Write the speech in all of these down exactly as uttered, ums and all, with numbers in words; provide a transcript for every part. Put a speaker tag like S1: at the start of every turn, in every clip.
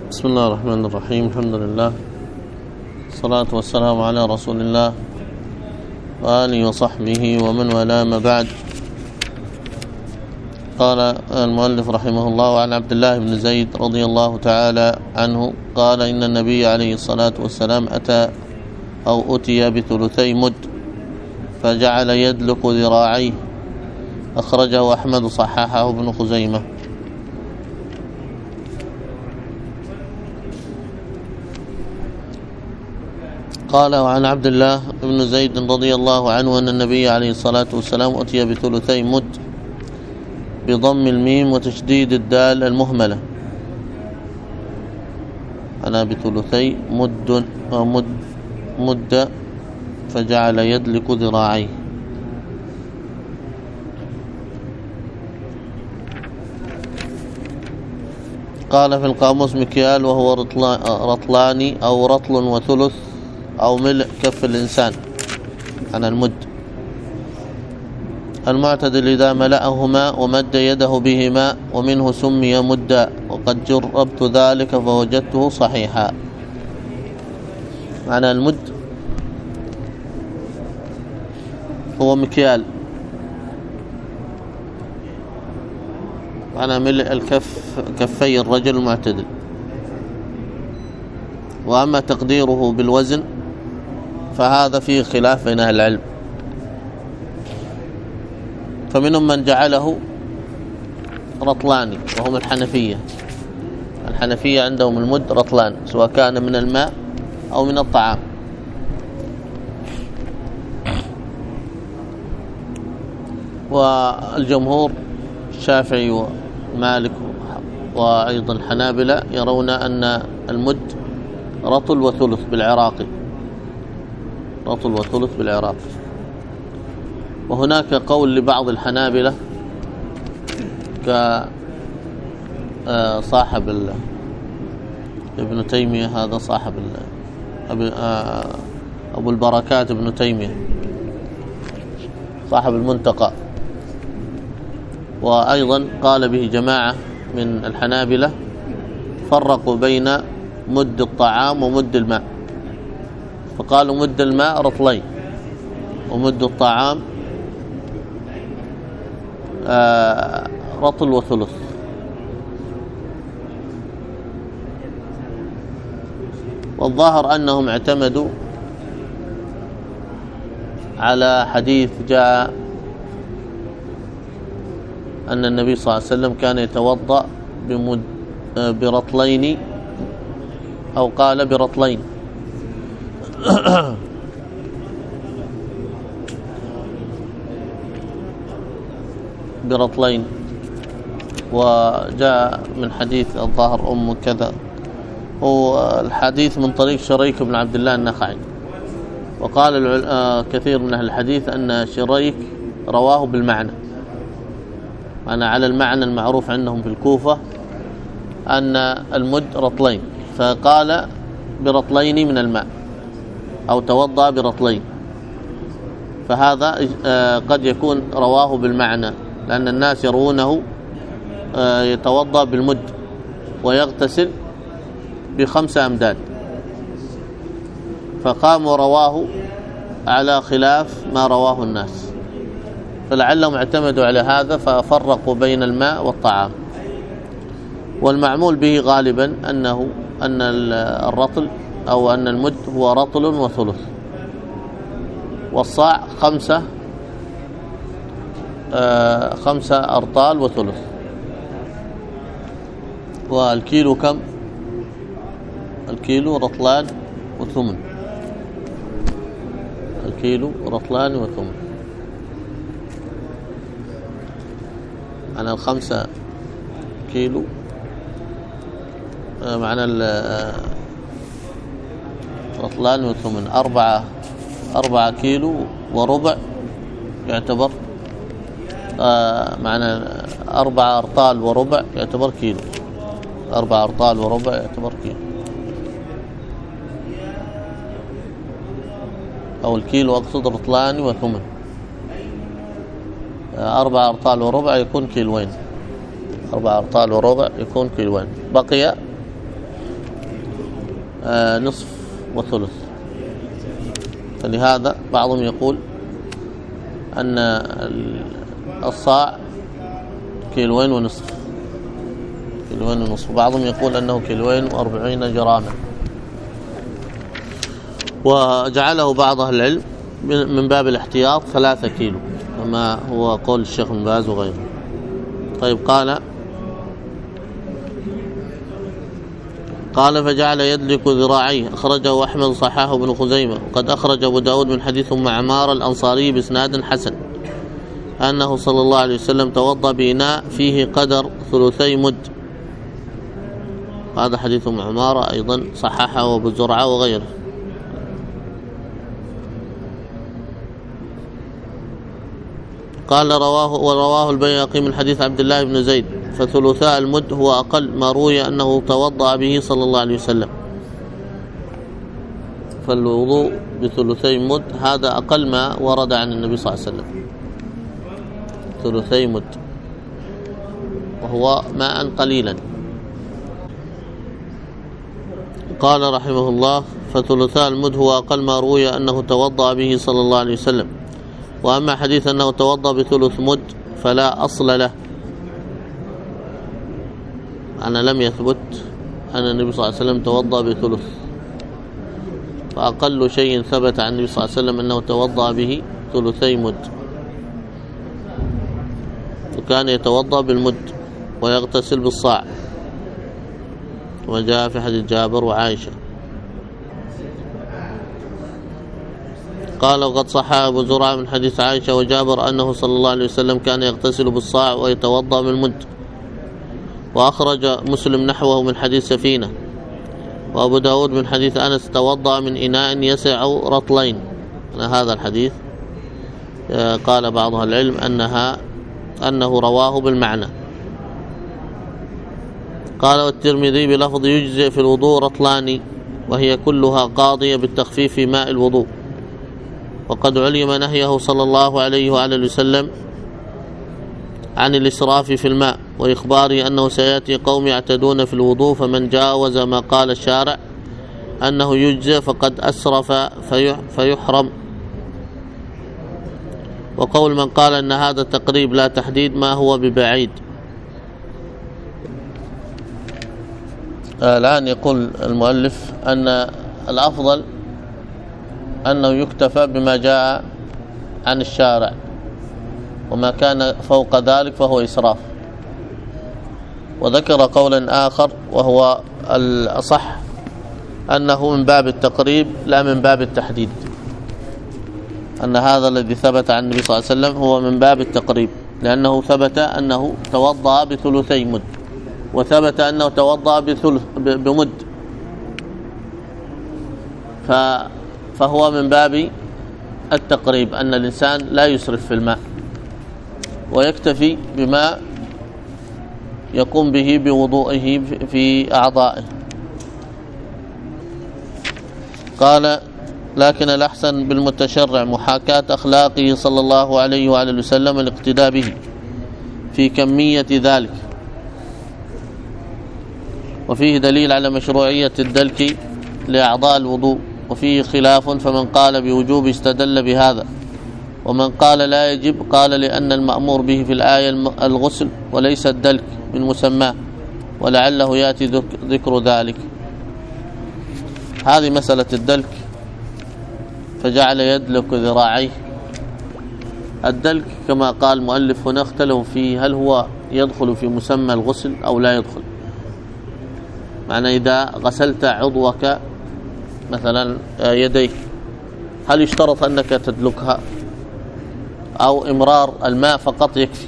S1: بسم الله الرحمن الرحيم. الحمد لله، الصلاة والسلام على رسول الله وآله وصحبه ومن والاه، ما بعد. قال المؤلف رحمه الله: عن عبد الله بن زيد رضي الله تعالى عنه قال: إن النبي عليه الصلاة والسلام أتى أو أتي بثلثي مد فجعل يدلك ذراعيه. أخرجه أحمد صححه ابن خزيمة. قال: وعن عبد الله بن زيد رضي الله عنه أن النبي عليه الصلاة والسلام أتي بثلثي مد بضم الميم وتشديد الدال المهملة. أنا بثلثي مد مد مد فجعل يدلك ذراعيه. قال في القاموس: مكيال، وهو رطلان أو رطل وثلث أو ملء كف الإنسان. أنا المد. المعتدل إذا ملأهما ومد يده بهما، ومنه سمي مدا، وقد جربت ذلك فوجدته صحيحا. معنى المد هو مكيال، معنى ملء الكف كفي الرجل المعتدل. وأما تقديره بالوزن فهذا فيه خلاف بين أهل العلم، فمنهم من جعله رطلان وهم الحنفية. الحنفية عندهم المد رطلان، سواء كان من الماء أو من الطعام. والجمهور الشافعي ومالك وأيضا الحنابلة يرون أن المد رطل وثلث بالعراقي، رطل وثلث بالعراق. وهناك قول لبعض الحنابلة كصاحب ابن تيمية، هذا صاحب أبو البركات ابن تيمية صاحب المنتقى، وأيضا قال به جماعة من الحنابلة، فرقوا بين مد الطعام ومد الماء، فقالوا مد الماء رطلين ومد الطعام آه رطل وثلث. والظاهر أنهم اعتمدوا على حديث جاء أن النبي صلى الله عليه وسلم كان يتوضأ بمد برطلين، أو قال برطلين برطلين. وجاء من حديث الظاهر أم كذا، والحديث من طريق شريك بن عبد الله النخعي. وقال كثير من أهل الحديث أن شريك رواه بالمعنى، أنا على المعنى المعروف عندهم في الكوفة أن المد رطلين، فقال برطلين من الماء أو توضأ برطلين. فهذا قد يكون رواه بالمعنى، لأن الناس يرونه يتوضأ بالمد ويغتسل بخمسة أمداد، فقاموا رواه على خلاف ما رواه الناس، فلعلهم اعتمدوا على هذا ففرقوا بين الماء والطعام. والمعمول به غالبا أنه أن الرطل أو أن المد هو رطل وثلث، والصاع خمسة آه خمسة أرطال وثلث. والكيلو كم؟ الكيلو رطلان وثمن، الكيلو رطلان وثمن. أنا الخمسة كيلو آه معنى رطلان وثمن أربعة أربعة كيلو وربع يعتبر آه معنى أربعة أرطال وربع يعتبر كيلو، أربعة أرطال وربع يعتبر كيلو، أو الكيلو أقصد رطلان وثمن. أربعة أرطال وربع يكون كيلوين، أربعة أرطال وربع يكون كيلوين. بقي نصف وثلث. فلهذا بعضهم يقول أن الصاع كيلوين ونصف كيلوين ونصف بعضهم يقول أنه كيلوين وأربعين جراما، وجعله بعض أهل العلم من باب الاحتياط ثلاثة كيلو كما هو قول الشيخ بن باز وغيره. طيب قال قال فجعل يدلك ذراعيه. أخرجه أحمد صححه ابن خزيمة. وقد أخرج أبو داود من حديث أم عمار الأنصاري بإسناد حسن أنه صلى الله عليه وسلم توضأ بإناء فيه قدر ثلثي مد. هذا حديث أم عمار أيضا صححه أبو زرعة وغيره. قال رواه ورواه البيهقي من حديث عبد الله بن زيد فثلثاء المد هو أقل ما روي أنه توضأ به صلى الله عليه وسلم. فالوضوء بثلثي مد هذا أقل ما ورد عن النبي صلى الله عليه وسلم، ثلثي مد، وهو ماء قليلا. قال رحمه الله فثلثاء المد هو أقل ما روي أنه توضأ به صلى الله عليه وسلم. وأما حديث أنه توضأ بثلث مد فلا أصل له، أنا لم يثبت أن النبي صلى الله عليه وسلم توضأ بثلث، فأقل شيء ثبت عن النبي صلى الله عليه وسلم أنه توضأ به ثلثي مد، وكان يتوضأ بالمد ويغتسل بالصاع، وجاء في حديث جابر وعائشة. قال وقد صح أبو زرعة من حديث عائشة وجابر أنه صلى الله عليه وسلم كان يغتسل بالصاع ويتوضأ بالمد. وأخرج مسلم نحوه من حديث سفينة. وأبو داود من حديث أنس توضأ من إناء يسع رطلين. هذا الحديث قال بعض أهل العلم أنها أنه رواه بالمعنى. قال والترمذي بلفظ يجزئ في الوضوء رطلان، وهي كلها قاضية بالتخفيف في ماء الوضوء. وقد علم نهيه صلى الله عليه وآله وسلم عن الإسراف في الماء، وإخباره أنه سيأتي قوم يعتدون في الوضوء، فمن جاوز ما قال الشارع أنه يجزئ فقد أسرف فيحرم. وقول من قال أن هذا التقريب لا تحديد ما هو ببعيد. الآن يقول المؤلف أن الأفضل أنه يكتفى بما جاء عن الشارع، وما كان فوق ذلك فهو إسراف. وذكر قولا آخر وهو الأصح أنه من باب التقريب لا من باب التحديد، أن هذا الذي ثبت عن النبي صلى الله عليه وسلم هو من باب التقريب، لأنه ثبت أنه توضأ بثلثي مد، وثبت أنه توضأ بثلث بمد، فهو من باب التقريب، أن الإنسان لا يسرف في الماء ويكتفي بما يقوم به بوضوئه في أعضائه. قال لكن الأحسن بالمتشرع محاكاة أخلاقه صلى الله عليه وآله وسلم الاقتداء به في كمية ذلك. وفيه دليل على مشروعية الدلك لأعضاء الوضوء، وفيه خلاف، فمن قال بوجوب استدل بهذا، ومن قال لا يجب قال لأن المأمور به في الآية الغسل وليس الدلك من مسماه، ولعله يأتي ذكر ذلك. هذه مسألة الدلك، فجعل يدلك ذراعيه. الدلك كما قال المؤلف هنا اختلفوا فيه، هل هو يدخل في مسمى الغسل أو لا يدخل؟ معنى إذا غسلت عضوك مثلا يديك هل يشترط أنك تدلكها، أو إمرار الماء فقط يكفي؟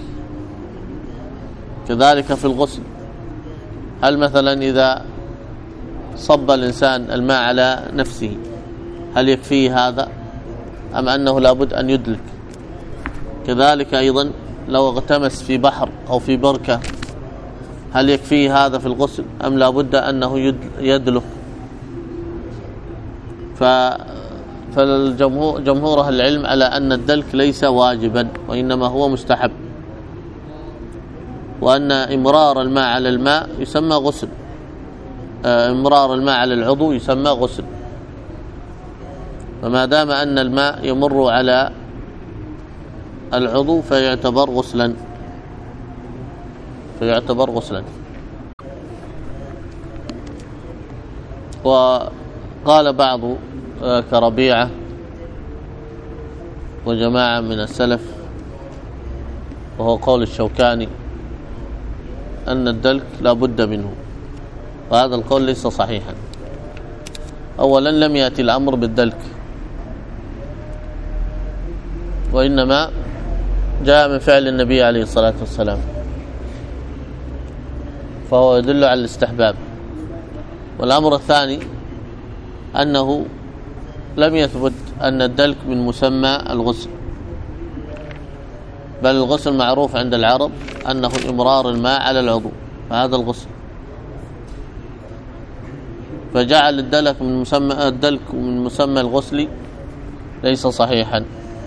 S1: كذلك في الغسل، هل مثلا إذا صب الإنسان الماء على نفسه هل يكفيه هذا، أم أنه لابد أن يدلك؟ كذلك أيضا لو اغتمس في بحر أو في بركة هل يكفيه هذا في الغسل، أم لابد أنه يدلك؟ فالجمهور جمهور أهل العلم على أن الدلك ليس واجبا، وإنما هو مستحب، وأن إمرار الماء على الماء يسمى غسل، امرار الماء على العضو يسمى غسل. فما دام أن الماء يمر على العضو فيعتبر غسلا فيعتبر غسلا وقال بعض كربيعة وجماعة من السلف وهو قول الشوكاني أن الدلك لا بد منه، وهذا القول ليس صحيحا. أولا لم يأتي الأمر بالدلك، وإنما جاء من فعل النبي عليه الصلاة والسلام، فهو يدل على الاستحباب. والأمر الثاني أنه لم يثبت أن الدلك من مسمى الغسل، بل الغسل معروف عند العرب أنه إمرار الماء على العضو، فهذا الغسل. فجعل الدلك من مسمى الدلك من مسمى الغسل ليس صحيحا.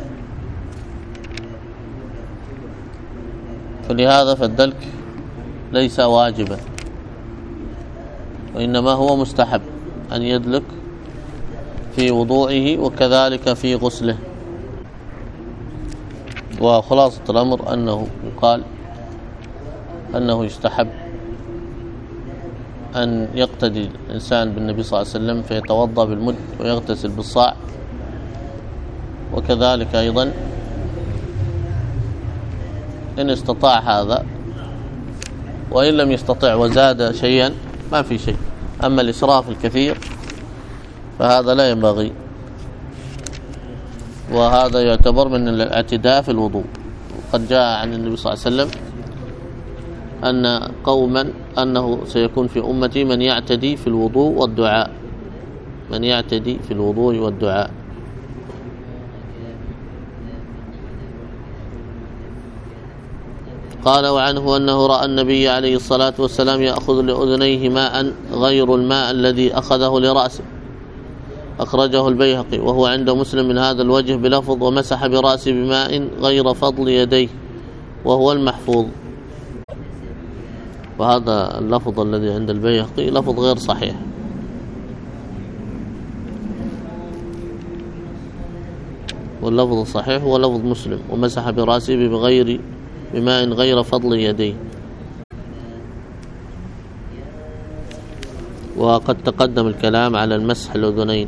S1: فلهذا فالدلك ليس واجبا، وإنما هو مستحب أن يدلك في وضوئه وكذلك في غسله. وخلاصة الأمر أنه يقال أنه يستحب أن يقتدي الإنسان بالنبي صلى الله عليه وسلم فيتوضأ بالمد ويغتسل بالصاع، وكذلك أيضا إن استطاع هذا، وإن لم يستطع وزاد شيئا ما في شيء. أما الإسراف الكثير فهذا لا ينبغي، وهذا يعتبر من الاعتداء في الوضوء. وقد جاء عن النبي صلى الله عليه وسلم أن قوما أنه سيكون في أمتي من يعتدي في الوضوء والدعاء من يعتدي في الوضوء والدعاء. قال وعنه أنه رأى النبي عليه الصلاة والسلام يأخذ لأذنيه ماء غير الماء الذي أخذه لرأسه، أخرجه البيهقي، وهو عند مسلم من هذا الوجه بلفظ ومسح برأسه بماء غير فضل يديه، وهو المحفوظ. وهذا اللفظ الذي عند البيهقي لفظ غير صحيح، واللفظ الصحيح هو لفظ مسلم ومسح برأسه بغير بماء غير فضل يديه. وقد تقدم الكلام على المسح الأذنين.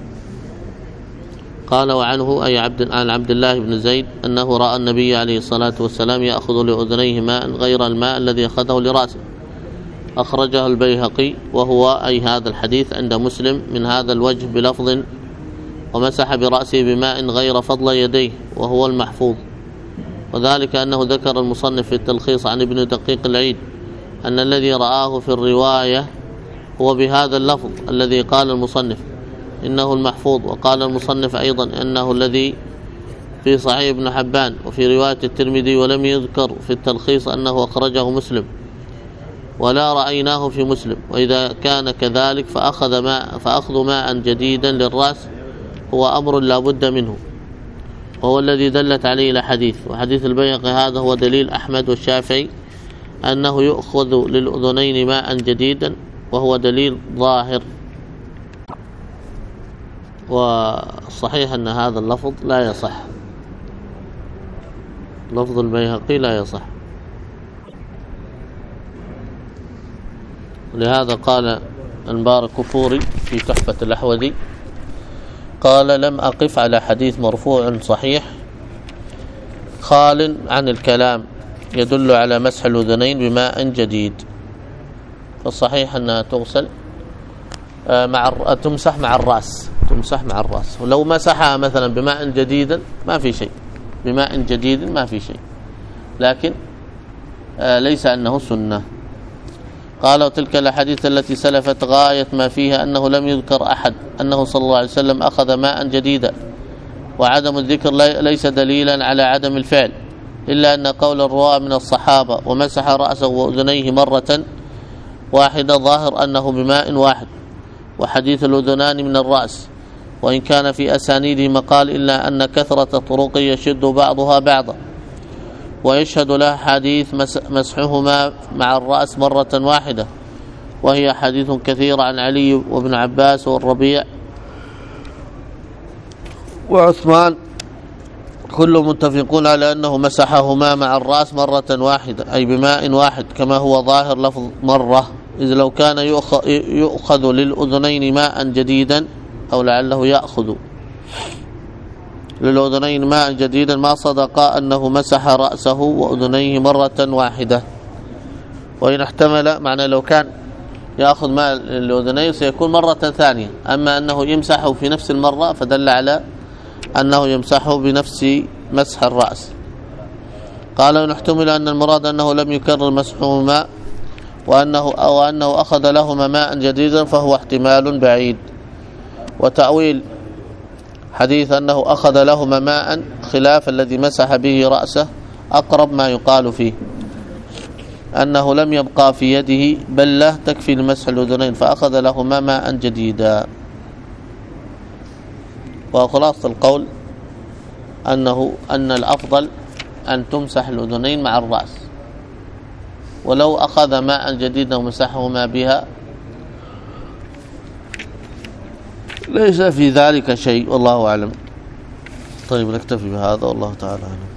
S1: قال وعنه أي عبد عن عبد الله بن زيد أنه رأى النبي عليه الصلاة والسلام يأخذ لأذنيه ماء غير الماء الذي أخذه لرأسه، أخرجه البيهقي، وهو أي هذا الحديث عند مسلم من هذا الوجه بلفظ ومسح برأسه بماء غير فضل يديه، وهو المحفوظ. وذلك أنه ذكر المصنف في التلخيص عن ابن دقيق العيد أن الذي رآه في الرواية هو بهذا اللفظ الذي قال المصنف إنه المحفوظ. وقال المصنف أيضا أنه الذي في صحيح ابن حبان وفي رواية الترمذي، ولم يذكر في التلخيص أنه أخرجه مسلم ولا رأيناه في مسلم. وإذا كان كذلك فأخذ ماء فأخذ ماء جديدا للرأس هو أمر لا بد منه، وهو الذي دلت عليه الحديث. وحديث البيهقي هذا هو دليل أحمد والشافعي أنه يؤخذ للأذنين ماء جديدا، وهو دليل ظاهر. والصحيح أن هذا اللفظ لا يصح، لفظ البيهقي لا يصح. لهذا قال المبارك كفوري في تحفة الأحوذي قال لم أقف على حديث مرفوع صحيح خال عن الكلام يدل على مسح الأذنين بماء جديد. فالصحيح أنها تغسل مع تمسح مع الرأس تمسح مع الرأس ولو مسحها مثلا بماء جديد ما في شيء، بماء جديد ما في شيء، لكن ليس أنه سنة. قال وتلك الأحاديث التي سلفت غاية ما فيها أنه لم يذكر أحد أنه صلى الله عليه وسلم أخذ ماء جديدا، وعدم الذكر ليس دليلا على عدم الفعل، إلا أن قول الرواة من الصحابة ومسح رأسه وأذنيه مرة واحدة ظاهر أنه بماء واحد، وحديث الأذنان من الرأس، وإن كان في أسانيده مقال إلا أن كثرة طرق يشد بعضها بعضا، ويشهد له حديث مسحهما مع الرأس مرة واحدة، وهي حديث كثيرة عن علي وابن عباس والربيع وعثمان كلهم متفقون على أنه مسحهما مع الرأس مرة واحدة أي بماء واحد كما هو ظاهر لفظ مرة، إذ لو كان يؤخذ للأذنين ماء جديدا أو لعله يأخذ للأذنين ماء جديدا ما صدق أنه مسح رأسه وأذنيه مرة واحدة. وإن احتمل معنى لو كان يأخذ ماء الأذنين سيكون مرة ثانية، أما أنه يمسحه في نفس المرة فدل على أنه يمسحه بنفس مسح الرأس. قال ونحتمل أن المراد أنه لم يكرر مسحهما وأنه أو أنه أخذ لهما ماء جديدا فهو احتمال بعيد. وتأويل حديث أنه أخذ لهما ماء خلاف الذي مسح به رأسه أقرب ما يقال فيه، أنه لم يبقى في يده بلة تكفي لمسح الأذنين فأخذ لهما ماء جديدا. وخلاصة القول أنه أن الأفضل أن تمسح الأذنين مع الرأس، ولو أخذ ماء جديدا ومسحهما بها ليس في ذلك شيء والله أعلم. طيب نكتفي بهذا والله تعالى أعلم.